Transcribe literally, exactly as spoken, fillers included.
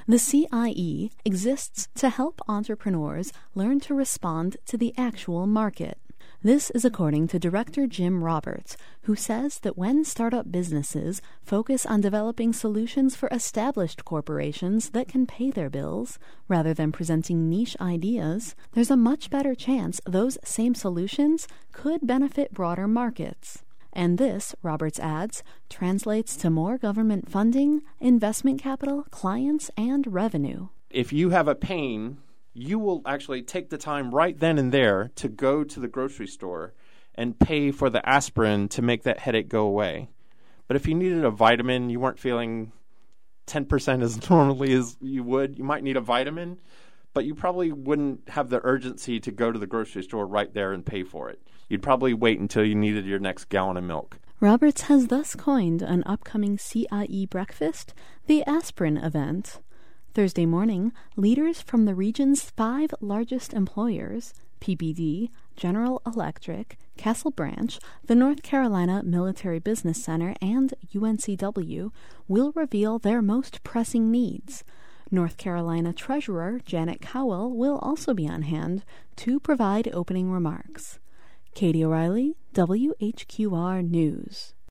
The C I E exists to help entrepreneurs learn to respond to the actual market. This is according to Director Jim Roberts, who says that when startup businesses focus on developing solutions for established corporations that can pay their bills, rather than presenting niche ideas, there's a much better chance those same solutions could benefit broader markets. And this, Roberts adds, translates to more government funding, investment capital, clients, and revenue. If you have a pain, you will actually take the time right then and there to go to the grocery store and pay for the aspirin to make that headache go away. But if you needed a vitamin, you weren't feeling ten percent as normally as you would, you might need a vitamin, but you probably wouldn't have the urgency to go to the grocery store right there and pay for it. You'd probably wait until you needed your next gallon of milk. Roberts has thus coined an upcoming C I E breakfast the Aspirin Event. Thursday morning, leaders from the region's five largest employers, P B D, General Electric, Castle Branch, the North Carolina Military Business Center, and U N C W, will reveal their most pressing needs. North Carolina Treasurer Janet Cowell will also be on hand to provide opening remarks. Katie O'Reilly, W H Q R News.